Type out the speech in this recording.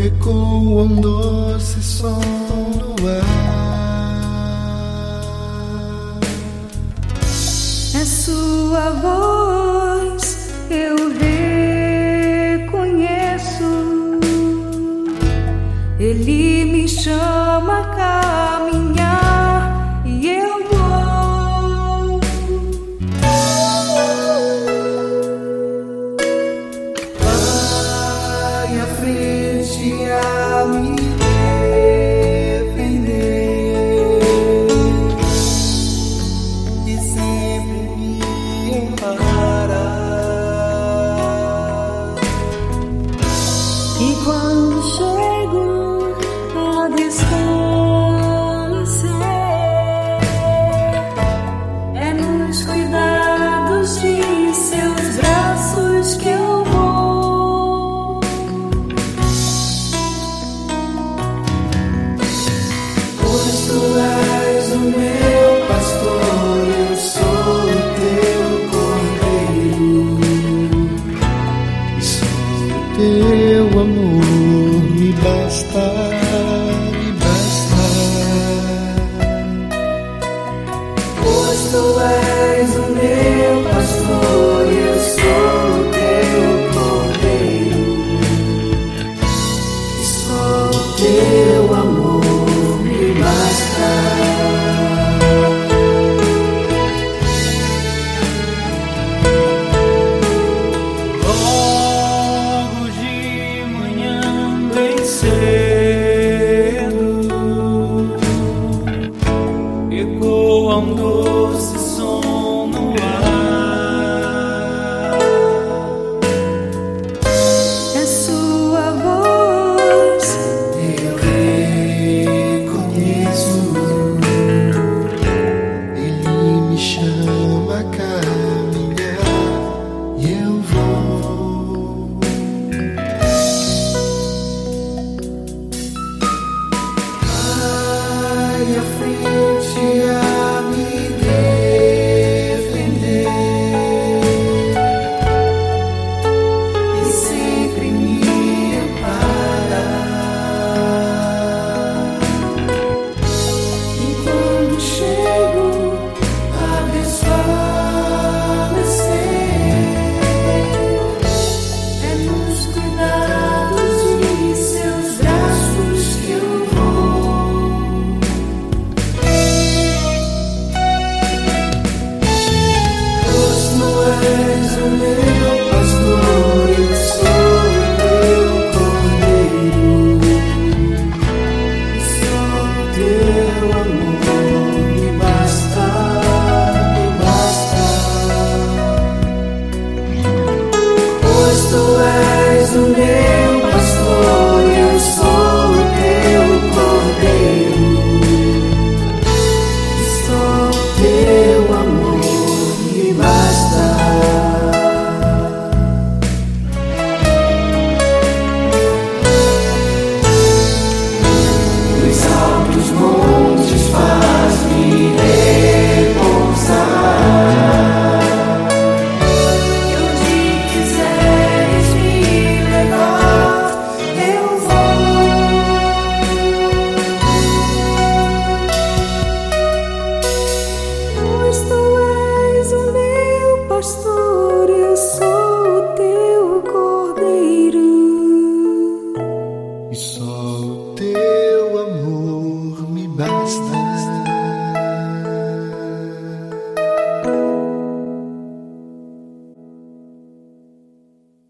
ecoa um doce som no ar. É sua voz, eu reconheço. Ele me chama a caminhar e eu vou. Vai à frente a me defender e sempre me ampará. E quando chego a desfalecer, é nos cuidados de seus braços que eu vou. Pois tu és o meu pastor, eu sou o teu cordeiro, e só o teu amor me basta, me basta. Pois tu és o meu pastor, eu sou o teu cordeiro, e só o teu amor me basta. Logo de manhã bem cedo ecoa um doce som no ar. É sua voz, Eu reconheço, ele me chama a caminhar e eu vou. Vai à frente a me defender e sempre me amparar. E quando chego a desfalecer, é nos cuidados de seus braços que eu vou. Pois tu és o meu pastor, eu sou o teu cordeiro, e só o teu amor me basta, me basta. Pois tu és o meu pastor, eu sou o teu cordeiro, e só o teu amor me basta. Nos altos montes faz-me repousar, e onde quiseres me levar, eu vou. Pois tu és o meu pastor, eu sou o teu cordeiro. e só o teu amor me basta.